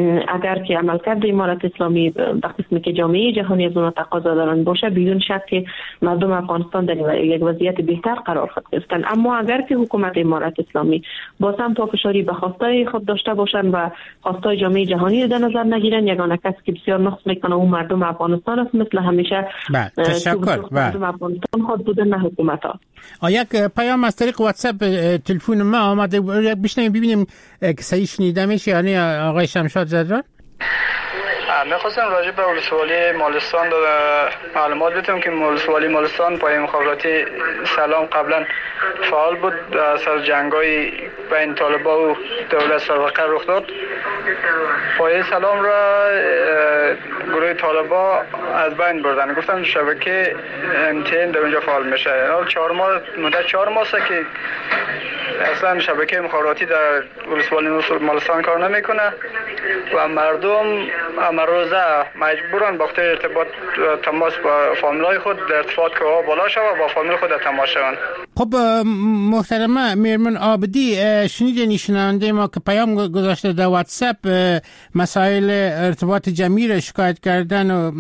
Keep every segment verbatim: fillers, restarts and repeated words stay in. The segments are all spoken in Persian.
اگر که عملکرد امارت اسلامی به قسمی که جامعه جهانی از اون تقاضا دارن باشه، بدون شک که مردم افغانستان در یک وضعیت بهتر قرار خواهد گرفتن. اما اگر که حکومت امارت اسلامی با سم پافشاری به خواستای خود داشته باشن و خواستای جامعه جهانی در نظر نگیرن، یگانه کسی که بسیار نقص میکنه اون مردم افغانستان است، مثل همیشه. تشکر. مردم افغانستان خود بودن، نه حکومت ها. یک پیام از طریق واتساپ تلفن ما آمده، بشنویم ببینیم که صحیح شنیده میشه یعنی آقای شمشاد زدران. میخواستم راجع به ولسوالی مالستان معلومات بدم که ولسوالی مالستان پای مخابراتی سلام قبلا فعال بود. سر جنگای بین طالبا و دولت سابقه رخ داد. پای سلام را گروه طالبا از بین بردن. گفتم شبکه امتین در اونجا فعال میشه. چهار ماه مدت چهار ماه است که اصلا شبکه مخابراتی در ولسوالی مالستان کار نمیکنه و مردم امروزه مجبورن با خاطر ارتباط تماس با فامیلای خود در ارتباط که بالا شود و با فامیل خود تماس شوند. خب محترمه میرمن عابدی، شنیدین شنونده ما که پیام گذاشته در واتساپ مسائل ارتباط جمعی را شکایت کردن و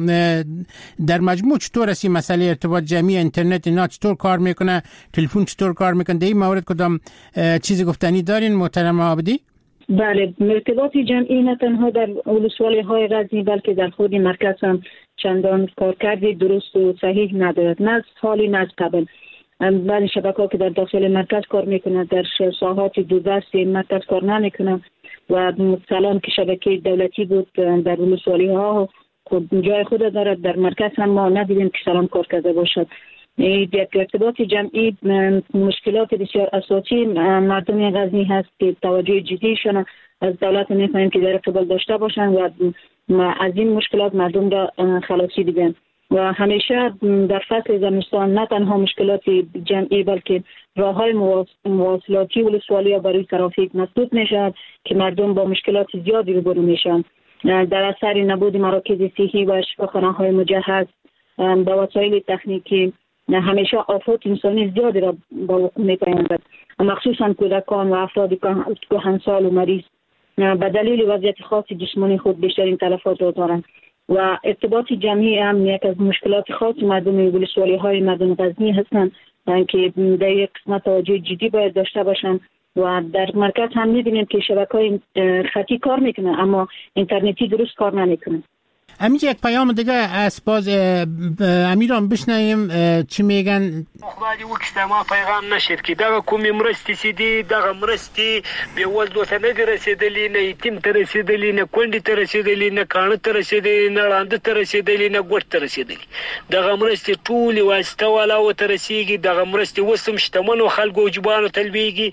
در مجموع چطور است این مسئله ارتباط جمعی، اینترنت اینا چطور کار میکنه، تلفن چطور کار میکنه، در این مورد کدام چیزی گفتنی دارین محترمه عابدی؟ بله، ارتباط جمعی نه تنها در ولسوالی های غزنی بلکه در خود مرکز هم چندان کارکرد درست و صحیح ندارد، نه از حالی نه از قبل. بعضی شبکه‌ها که در داخل مرکز کار میکنه در ساحات دو دست مرکز کار نمیکنه و مثلا که شبکه دولتی بود در ولسوالی ها جای خود دارد، در مرکز هم ما ندیدیم که سلام کار کرده باشد. یک ارتباط جمعی مشکلات بسیار اساسی مردم غزنی هست که توجه جدیشان از دولت میخواهیم که در ارتباط داشته باشن و از این مشکلات مردم را خلاصی بدن. و همیشه در فصل زمستان نه تنها مشکلات جمعی بلکه راههای مواصلاتی ولسوالی برای ترافیک مسدود میشد که مردم با مشکلات زیادی روبرو میشن در اثر نبود مراکز صحی و شفاخانه‌های مجهز با وسایل تکنیکی. همیشه آفات انسانی زیادی را با وقوع می‌پیوندد، مخصوصا کودکان و افراد کهنسال و مریض به دلیل وضعیت خاص جسمانی خود بیشترین تلفات را دارند و ارتباط جمعی هم یک از مشکلات خاص مردم ولسوالی های مردم غزنی هستند که در یک قسمت توجه جدی باید داشته باشند. و در مرکز هم می‌بینیم که شبکه‌های خطی کار میکنه اما اینترنتی درست کار نمیکنه. همینجا یک پیام دیگه از باز امیران بشنویم چی میگن. خدای وکسته ما پیغام نشد که دغه کومې مرستې چې دي دغه مرستې بېوزلو ته نه دي رسېدلي، نه یتیم ته رسېدلي، نه کونډې ته رسېدلي، نه کاڼه ته رسېدلي، نه ړانده ته رسېدلي، نه ګوټ ته رسېدلي. دغه مرستې ټولې واسطه والاو ته رسېږي. دغه مرستې اوس هم شتمنو خلکو جوبانو ته لوېږي.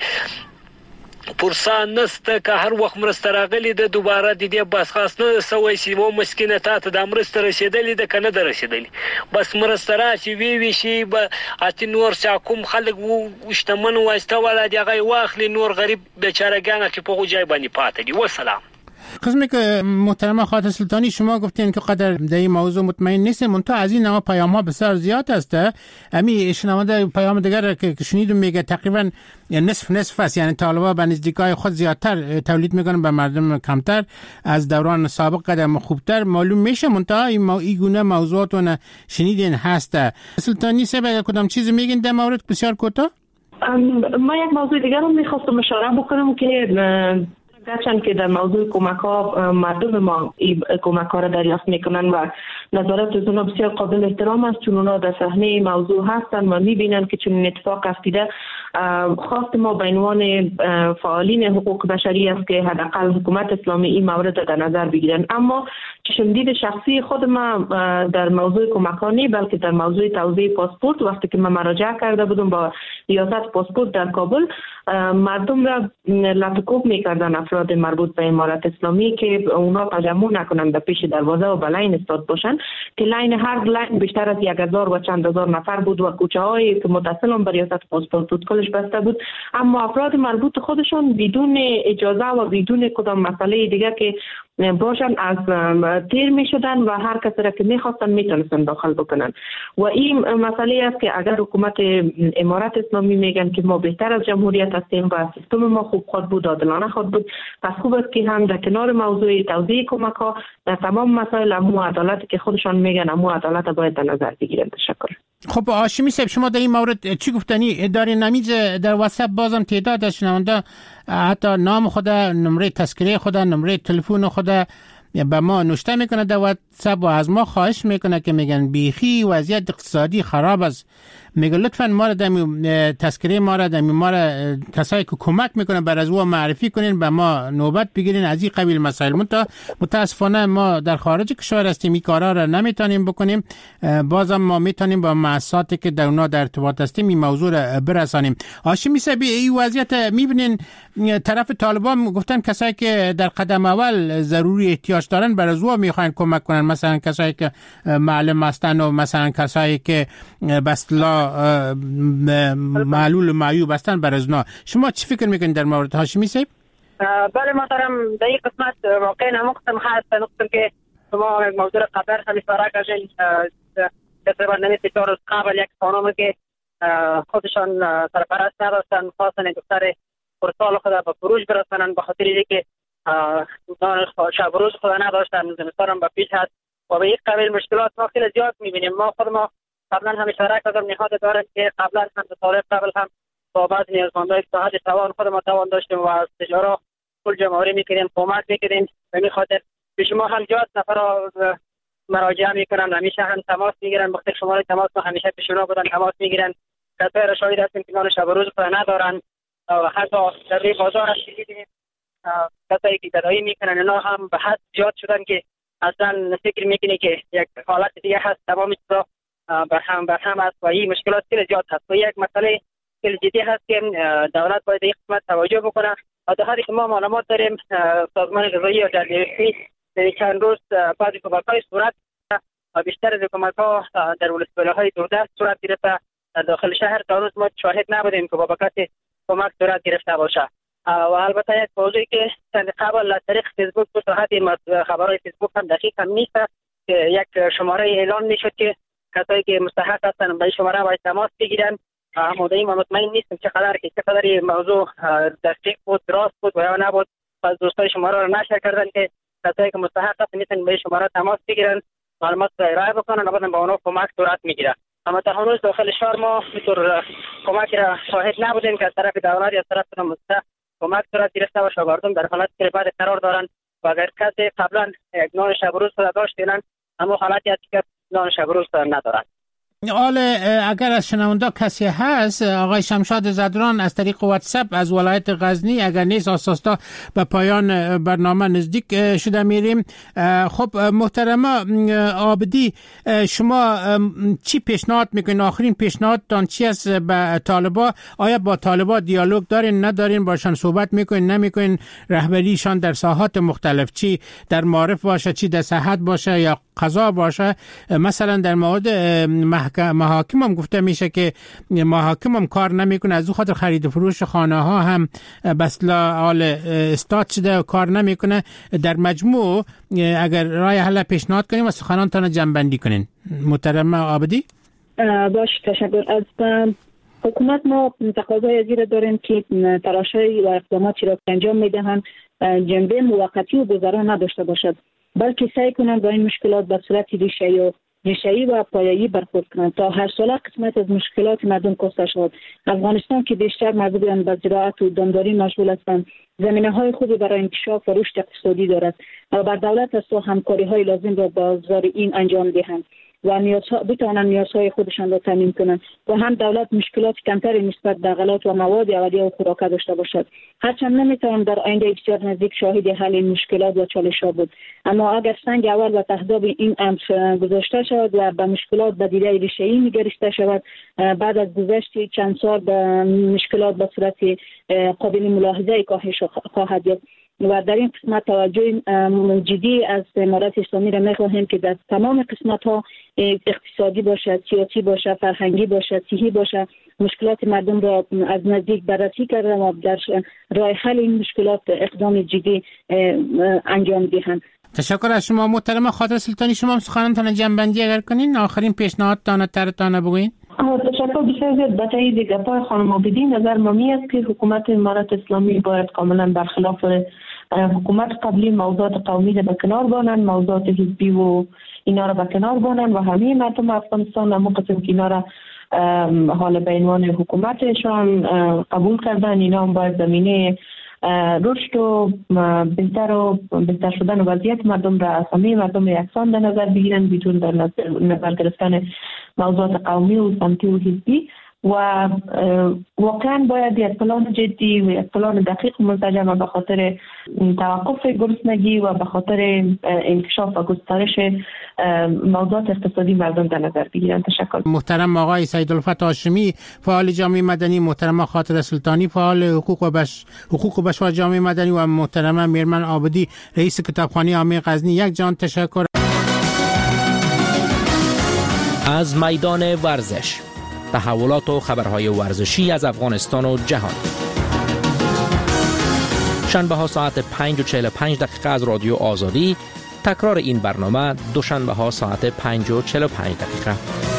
پرسان نسته که هر وخت مرسته راغلی ده دوباره د دې بس خاص نه سوی چې و مسکینه تا ته د مرسته رسېدلې ده که نه ده رسېدلې، بس مرسته راشي وی وی شي به اتې نور چا کوم خلک شتمن واسطه والا دي هغه یې واخلي، نور غریب بیچارهګان چې په هغو ځای باندې پاتې دي. وسلام. قسمی که محترمه خاطر سلطانی شما گفتین که قدر در این موضوع مطمئن نیست، منتها از این نوع پیام ها بسیار زیاد است. امی شنونده پیام دیگر که شنیدم میگه تقریبا نصف نصف است، یعنی طالبا به نزدیکای خود زیادتر تولید میکنن به مردم کمتر، از دوران سابق قدم خوبتر معلوم میشه. منتها این گونه موضوعاتون شنیدین هست. سلطانی صاحب اگر کدام چیزی میگین در مورد بسیار کوتاه؟ ما یک موضوع دیگر رو میخواستم اشاره بکنم که گرچند که در موضوع کمک ها مردم ما کمک ها را دریافت میکنن و نظارت از اونا بسیار قابل احترام است، چون اونا در صحنه موضوع هستن و میبینن که چون اتفاق افتیده. خواست ما به عنوان فعالین حقوق بشری است که حداقل حکومت اسلامی این مورد را در نظر بگیرن. اما چشمدید شخصی خود ما در موضوع کمک ها نی، بلکه در موضوع توزیع پاسپورت وقتی که من مراجعه کرده بودم با ریاست پاسپورت در کابل، مردم را لطکوب میکردن افراد مربوط به امارت اسلامی که اونا تجمع نکنند در پیش دروازه و بلاین استاد باشن که لاین هر لاین بیشتر از یک هزار و چند هزار نفر بود و کوچه هایی که متصل به ریاست پاسپورت بود کلش بسته بود. اما افراد مربوط خودشون بدون اجازه و بدون کدام مسئله دیگه که باشن از تیر می شدن و هر کسی را که می خواستن می تونستن داخل بکنن و این مسئله است که اگر حکومت امارات اسلامی میگن که ما بهتر از جمهوریت هستیم و سیستم ما خوب خود بود، عادلانه خود بود، پس خوب است که هم در کنار موضوع توزیع کمک ها در تمام مسائل امو عدالتی که خودشان میگن امو عدالت باید در نظر بگیرن. تشکر. خب هاشمی صاحب، شما در این مورد چی گفتنی دارین؟ نمیز در واتساپ بازم تعداد از شنونده حتی نام خود، نمره تذکره خود، نمره تلفن خود به ما نوشته میکنه در واتساپ و از ما خواهش میکنه که میگن بیخی وضعیت اقتصادی خراب است، میگه لطفاً ما را دمی تذکره ما را دمی ما را کسایی که کمک میکنه بر از او معرفی کنین، به ما نوبت بگیرین از این قبیل مسائل. متاسفانه ما در خارج کشور هستیم، این کارا را نمیتونیم بکنیم، بازم ما میتونیم با مؤسساتی که در اونا در ارتباط هستیم این موضوع را برسانیم. هاشمی صاحب، این وضعیت میبینین طرف طالبان گفتن کسایی که در قدم اول ضروری احتیاج دارن بر از او میخواین کمک کنن، مثلا کسایی که معلم هستن و مثلا کسایی که به اصطلاح معلول و معیوب هستن بر از اونا. شما چی فکر میکنید در مورد هاشمی صاحب؟ بله محترم، در این قسمت واقعا نموختم خواهد نقطه که شما موضوع قبل هم اشاره کردین. تقریبا نمیشه چهار روز قبل یک خانم که خودشان سرپرست نداشتن خواستن دختر پرسال خود به فروش برسانن به خاطر اینکه شب روز خود نداشتن، زمستان به پیش هست و به این قبیل مشکلات ما خیلی زیاد میبینیم. ما خود ما قبلا هم اشاره کردم نهاد دارن که قبلا هم به طالب قبل هم با بعض نیازمندای صحت توان خود ما توان داشتیم و از تجارت پول جمع‌آوری میکردیم، کمک میکردیم. به این خاطر به شما هم زیاد نفر مراجعه میکنن، همیشه هم تماس میگیرن، وقتی شماره تماس ما همیشه پیشونا بودن تماس میگیرن. کسایی را شاهد هستیم که نان شب و روز خود ندارن و حتی در بازار دیدیم کسایی که تداوی میکنن اینا هم به حد زیاد شدن که اصلا فکر میکنه که یک حالت دیگه هست، تمام چیزا بر هم بر هم است و این مشکلات خیلی زیاد هست و یک مسئله خیلی جدی هست که دولت باید این قسمت توجه بکنه. و در حالی که ما معلومات داریم سازمان غذایی و جمعیتی در چند روز بعض کمک‌های صورت و بیشتر از کمک‌ها در ولسوالی‌های دوردست صورت گرفته. در داخل شهر تا روز ما شاهد نبودیم که بابت کمک صورت گرفته باشه. و البته یک موضوعی که چند قبل از طریق فیسبوک بود، صحت خبرهای فیسبوک هم دقیق هم نیست که یک شماره اعلان میشد که کسایی که مستحق هستن به این شماره باید تماس بگیرن. ما این مطمئن نیستم چقدر که چقدر این موضوع دقیق بود، راست بود و یا نبود. پس دوستای شماره رو نشر کردن که کسایی که مستحق هستن میتونن به این شماره تماس بگیرن، معلومات را ارائه بکنن و بعد با اونها کمک صورت میگیره. اما تا هنوز داخل شهر ما اینطور کمک را شاهد نبودیم که از طرف دولت یا از طرف مستحق کمک صورت گرفته و شاگردان در حالت که بعد قرار دارن و اگر کسی قبلا یک نان شب و روز داشتن اما حالتی هست که نان شب و روز ندارن. حالا اگر از شنونده کسی هست، آقای شمشاد زدران از طریق واتساپ از ولایت غزنی، اگر نیست آساستا به پایان برنامه نزدیک شده میریم. خب محترمه عابدی، شما چی پیشنهاد میکنین؟ آخرین پیشنهادتان چی است به طالبا؟ آیا با طالبا دیالوگ دارین ندارین؟ باشن صحبت میکنین نمیکنین؟ رهبریشان در ساحات مختلف، چی در معارف باشه، چی در صحت باشه یا قضا باشه، مثلا در مورد محاکم هم گفته میشه که محاکم هم کار نمیکنه، از او خاطر خرید و فروش خانه ها هم بسلا حال استاد شده و کار نمیکنه. در مجموع اگر رای حل پیشنهاد کنیم و سخنانتان جمع‌بندی کنین. محترم عابدی. باش، تشکر. از حکومت ما تقاضای ازیر داریم که تلاش‌های و اقداماتی را انجام میدهند جنبه موقتی و گذرا نداشته باشد، بلکه سعی کنند با این مشکلات به صورت ریشه‌ای و ریشه‌ای و پایه‌ای برخورد کنند تا هر ساله قسمت از مشکلات مردم کاسته شود. افغانستان که بیشتر مربوط به زراعت و دامداری مشغول هستند، زمینه‌های خوبی برای انکشاف و رشد اقتصادی دارد و بر دولت است تا همکاری‌های لازم را با بازار این انجام دهند و نیازها بتوانند نیازهای خودشان را تامین کنند و هم دولت مشکلات کمتری نسبت به غلات و مواد اولیه و خوراک داشته باشد. هرچند نمیتوان در آینده بسیار نزدیک شاهد حل این مشکلات و چالش‌ها بود، اما اگر سنگ اول و تهداب این امر گذاشته شود و به مشکلات به دیده ریشه‌ای نگریسته شود، بعد از گذشت چند سال به مشکلات به صورت قابل ملاحظه کاهش خواهد یافت. و در این قسمت توجه جدی از امارت اسلامی را می‌خواهیم که در تمام قسمت‌ها اقتصادی باشد، سیاسی باشد، فرهنگی باشد، صحی باشد، مشکلات مردم را از نزدیک بررسی کرده و در راه حل این مشکلات اقدام جدی انجام دهند. تشکر از شما محترم خاطر سلطانی. شما سخنتان جنبندی اگر کنین، آخرین پیشنهادتان ترتان بگوین. تشکر بسیار زیاد. به تایید گپای خانم عابدی نظر مامی است که حکومت امارت اسلامی باید کاملا برخلاف حکومت قبلی موضوعات قومی را به کنار بانند، موضوعات حزبی و اینا را به کنار بانند و همه مردم افغانستان هم قسم که اینا را حال به عنوان حکومتشان قبول کردن. اینا هم باید زمینه رشد و بهتر و بهتر شدن وضعیت مردم را از همه مردم یکسان در نظر بگیرن بدون در نظر گرفتن موضوعات قومی و سمتی و حزبی و واقعا باید یک پلان جدی و یک پلان دقیق و منسجم به خاطر توقف گرسنگی و به خاطر انکشاف و گسترش موضوعات اقتصادی مردم در نظر بگیرن. تشکر. محترم آقای سیدالفت هاشمی فعال جامعه مدنی، محترم خاطر سلطانی فعال حقوق و بش حقوق و بشر جامعه مدنی و محترم میرمن عابدی رئیس کتابخانه عامه غزنی، یک جان تشکر. از میدان ورزش، تحولات و خبرهای ورزشی از افغانستان و جهان. شنبه ها ساعت پنج و چهل و پنج دقیقه از رادیو آزادی، تکرار این برنامه دوشنبه ها ساعت پنج و چهل و پنج دقیقه.